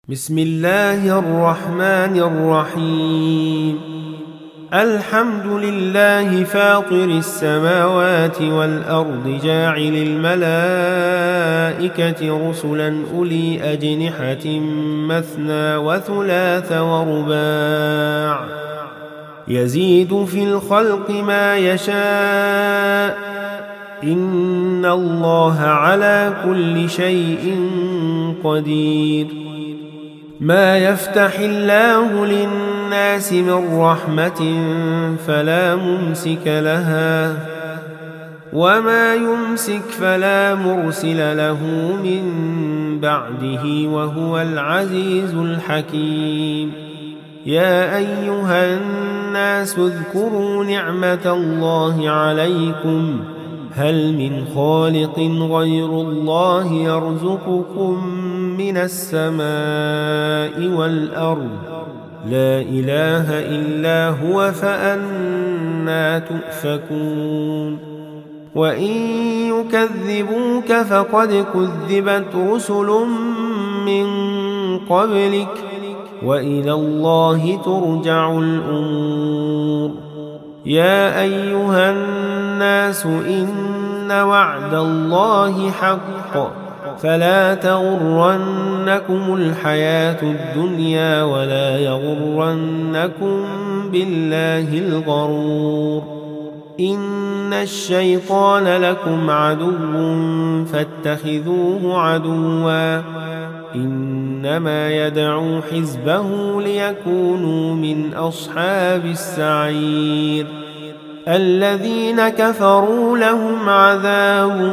بسم الله الرحمن الرحيم. الحمد لله فاطر السماوات والأرض جاعل الملائكة رسلا أولي أجنحة مثنى وثلاث ورباع يزيد في الخلق ما يشاء إن الله على كل شيء قدير. ما يفتح الله للناس من رحمة فلا ممسك لها وما يمسك فلا مرسل له من بعده وهو العزيز الحكيم. يا أيها الناس اذكروا نعمة الله عليكم هل من خالق غير الله يرزقكم من السماء والأرض لا إله إلا هو فأنى تؤفكون. وإن يكذبوك فقد كذبت رسل من قبلك وإلى الله ترجع الأمور. يا أيها الناس إن وعد الله حق فلا تغرنكم الحياة الدنيا ولا يغرنكم بالله الغرور. إن الشيطان لكم عدو فاتخذوه عدوا إنما يدعو حزبه ليكونوا من أصحاب السعير. الذين كفروا لهم عذاب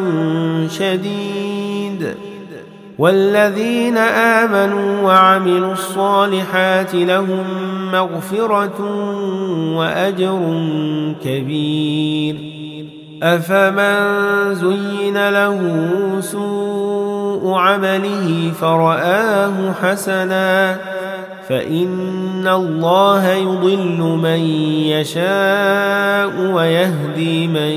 شديد والذين آمنوا وعملوا الصالحات لهم مغفرة وأجر كبير. أفمن زين له سوء عمله فرآه حسنا فإن الله يضل من يشاء ويهدي من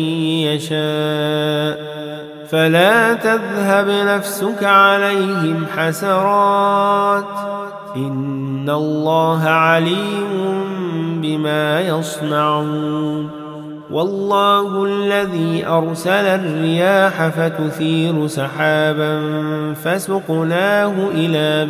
يشاء فلا تذهب نفسك عليهم حسرات إن الله عليم بما يصنعون. والله الذي أرسل الرياح فتثير سحابا فسقناه إلى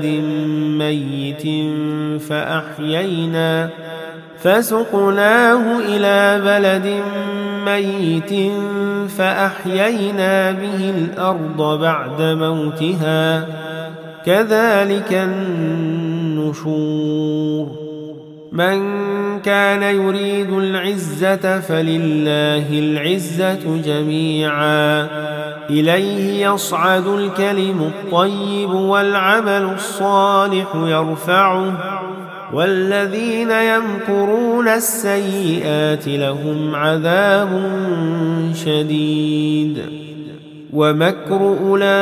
بلد ميت فأحيينا به الأرض بعد موتها كذلك النشور. من كان يريد العزة فلله العزة جميعا إليه يصعد الكلم الطيب والعمل الصالح يرفعه والذين يمكرون السيئات لهم عذاب شديد ومكر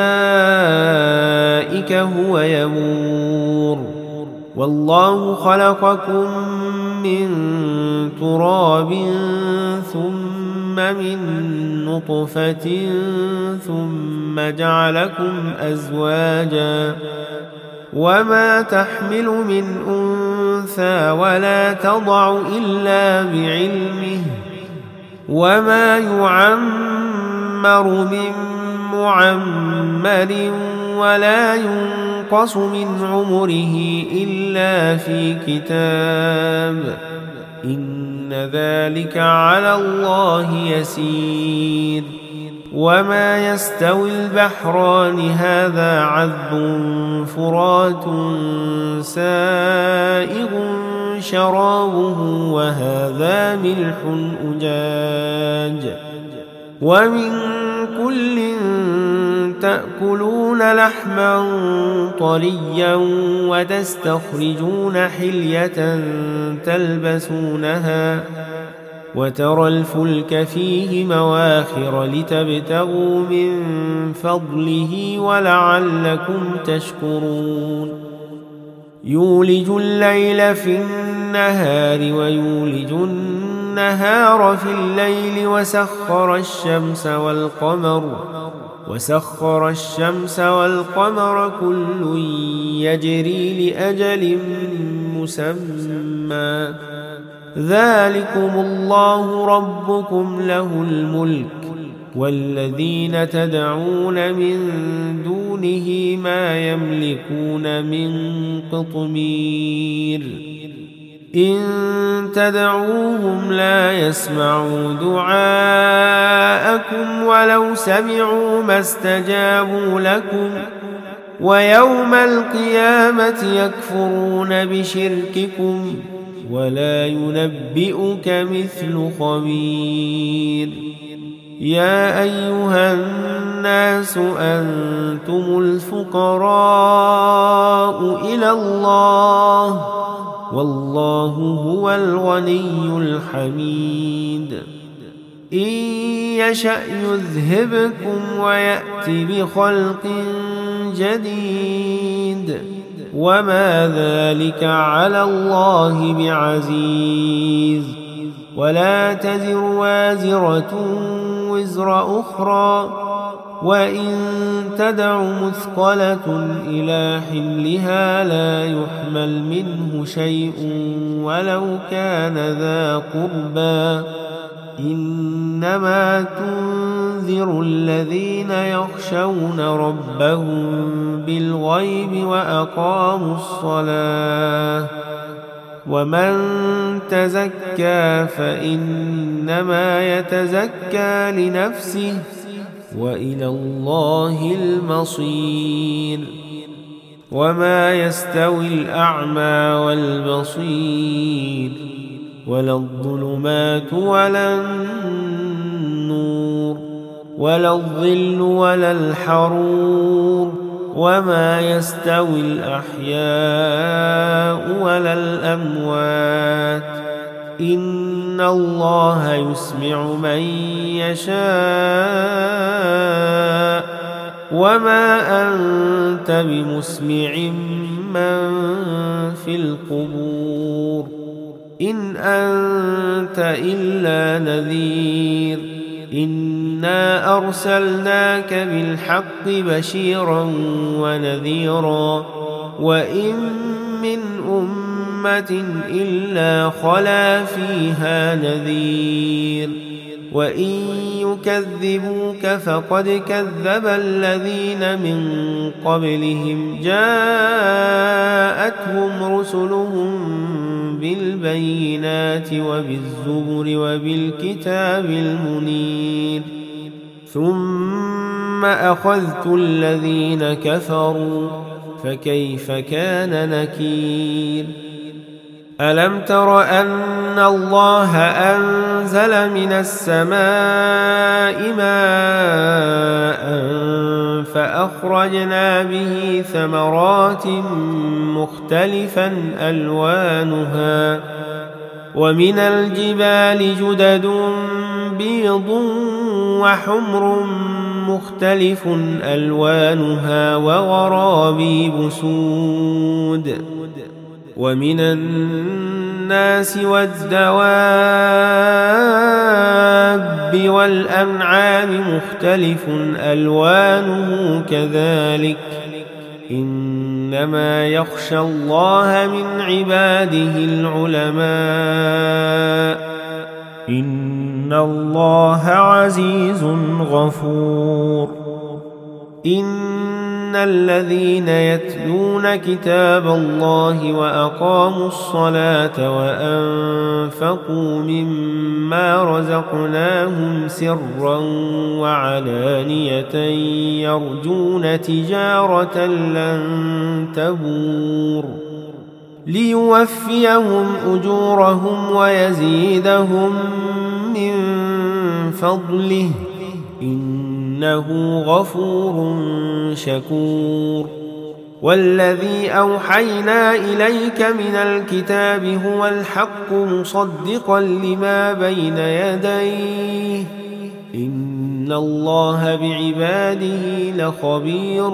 أولئك هو يبور. والله خلقكم من تراب ثم من نطفة ثم جعلكم أزواجا وما تحمل من أنثى ولا تضع إلا بعلمه وما يعمر من معمر ولا ينقص من عمره إلا في كتاب إن ذلك على الله يسير. وما يستوي البحران هذا عذب فرات سائغ شرابه وهذا ملح أجاج ومن كل تأكلون لحما طريا وتستخرجون حلية تلبسونها وترى الفلك فيه مواخر لتبتغوا من فضله ولعلكم تشكرون. يولج الليل في النهار ويولج النهار في الليل وسخر الشمس والقمر كل يجري لأجل مسمى ذلكم الله ربكم له الملك والذين تدعون من دونه ما يملكون من قطمير إن تدعوهم لا يسمعوا دعاءكم ولو سمعوا ما استجابوا لكم ويوم القيامة يكفرون بشرككم ولا ينبئك مثل خبير يا أيها الناس أنتم الفقراء إلى الله والله هو الغني الحميد إن يشأ يذهبكم ويأتي بخلق جديد وما ذلك على الله بعزيز ولا تزر وازرة وزر أخرى وإن تدع مثقلة إلى حملها لا يحمل منه شيء ولو كان ذا قربى إنما تنذر الذين يخشون ربهم بالغيب وأقاموا الصلاة ومن تزكى فإنما يتزكى لنفسه وإلى الله المصير وما يستوي الأعمى والبصير ولا الظلمات ولا النور ولا الظل ولا الحرور وما يستوي الأحياء ولا الأموات إن الله يسمع من يشاء وما أنت بمسمع من في القبور إن أنت إلا نذير إنا أرسلناك بالحق بشيرا ونذيرا وإن من أمة إلا خلا فيها نذير وإن يكذبوك فقد كذب الذين من قبلهم جاءتهم رسلهم بالبينات وبالزبر وبالكتاب المنير ثم أخذت الذين كفروا فكيف كان نكير ألم تر أن الله أنزل من السماء ماء فأخرجنا به ثمرات مختلفا ألوانها ومن الجبال جدد بيض وحمر مختلف ألوانها وغرابيب سود ومن الناس والدواب والأنعام مختلف ألوانه كذلك إنما يخشى الله من عباده العلماء إن الله عزيز غفور إن الذين يتلون كتاب الله وأقاموا الصلاة وأنفقوا مما رزقناهم سرا وعلانية يرجون تجارة لن تبور ليوفيهم أجورهم ويزيدهم من فضله إنه غفور شكور والذي أوحينا إليك من الكتاب هو الحق مصدقا لما بين يديه إن الله بعباده لخبير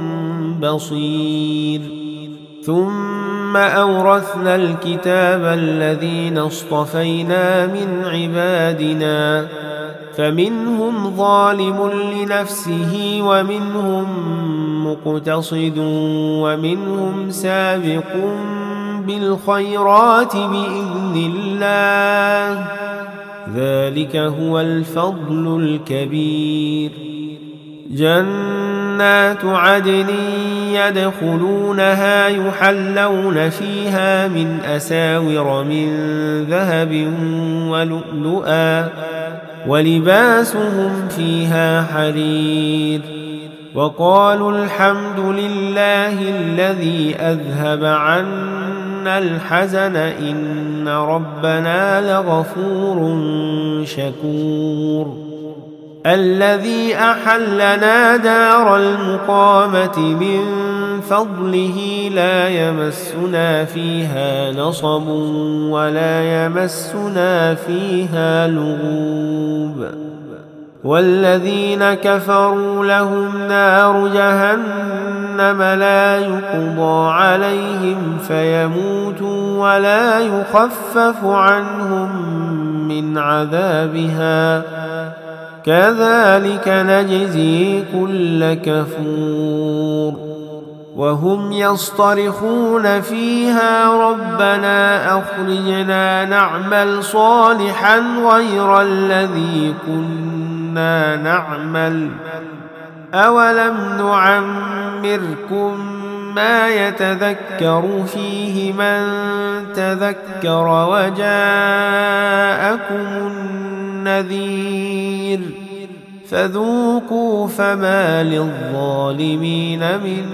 بصير ثم أورثنا الكتاب الذين اصطفينا من عبادنا فمنهم ظالم لنفسه ومنهم مقتصد ومنهم سابق بالخيرات بإذن الله، ذلك هو الفضل الكبير. جنات عدن يدخلونها يحلون فيها من أساور من ذهب ولؤلؤا ولباسهم فيها حرير. وقالوا الحمد لله الذي أذهب عنا الحزن إن ربنا لغفور شكور. الذي أحلنا دار المقامة من فضله لا يمسنا فيها نصب ولا يمسنا فيها لغوب. والذين كفروا لهم نار جهنم لا يقضى عليهم فيموتوا ولا يخفف عنهم من عذابها، كذلك نجزي كل كفور. وهم يصطرخون فيها ربنا أخرجنا نعمل صالحا غير الذي كنا نعمل أولم نعمركم ما يتذكر فيه من تذكر وجاءكم النذير فذوقوا فما للظالمين من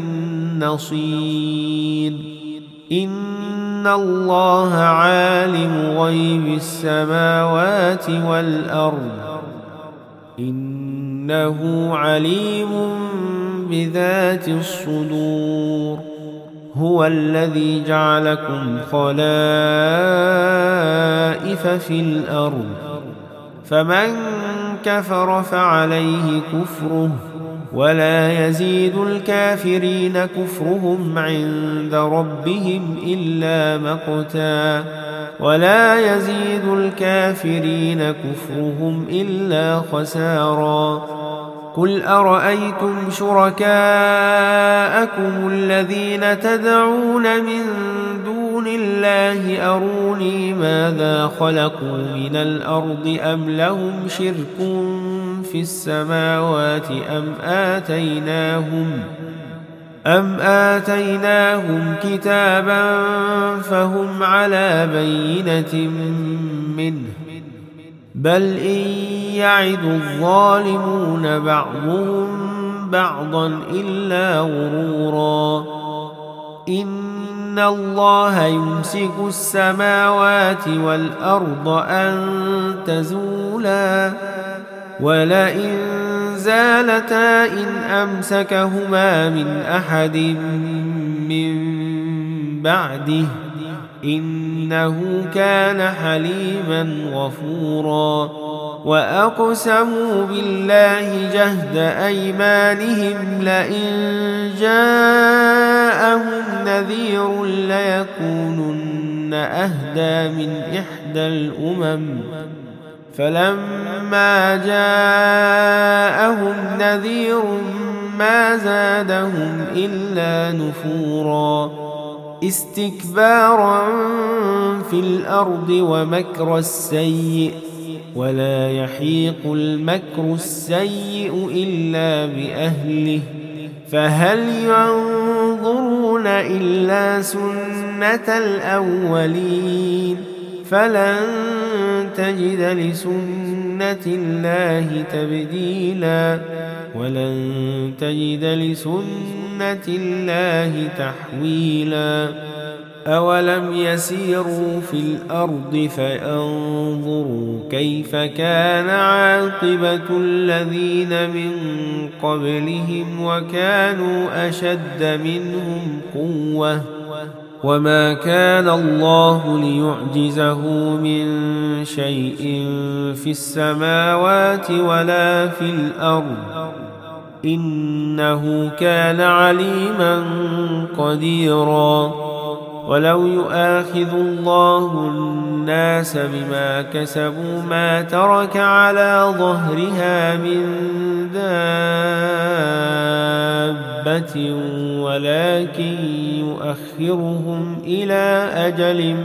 نصير. إن الله عالم غيب السماوات والأرض إنه عليم بذات الصدور. هو الذي جعلكم خلائف في الأرض فمن كفر فعليه كفره ولا يزيد الكافرين كفرهم عند ربهم إلا مقتا ولا يزيد الكافرين كفرهم إلا خسارا. قل أرأيتم شركاءكم الذين تدعون من دون الله أروني ماذا خلقوا من الأرض أم لهم شرك في السماوات أم آتيناهم كتابا فهم على بينة منه بل إن يعد الظالمون بعضهم بعضا إلا غرورا. إن الله يمسك السماوات والأرض أن تزولا ولئن زالتا إن أمسكهما من أحد من بعده إنه كان حليما غفورا. وأقسموا بالله جهد أيمانهم لئن جاءهم نذير ليكونن أهدى من إحدى الأمم فلما جاءهم نذير ما زادهم إلا نفورا استكبارا في الأرض ومكر السيء ولا يحيق المكر السيء إلا بأهله فهل ينظرون إلا سنة الأولين فلن تجد لسنة الله تبديلا ولن تجد لسنة الله تحويلا. أولم يسيروا في الأرض فينظروا كيف كان عاقبة الذين من قبلهم وكانوا أشد منهم قوة وما كان الله ليعجزه من شيء في السماوات ولا في الأرض إنه كان عليما قديرا. ولو يؤاخذ الله الناس بما كسبوا ما ترك على ظهرها من دابة ولكن يؤخرهم إلى أجل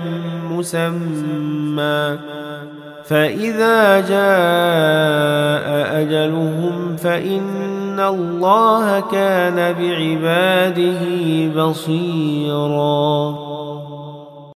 مسمى فإذا جاء أجلهم فإن الله كان بعباده بصيراً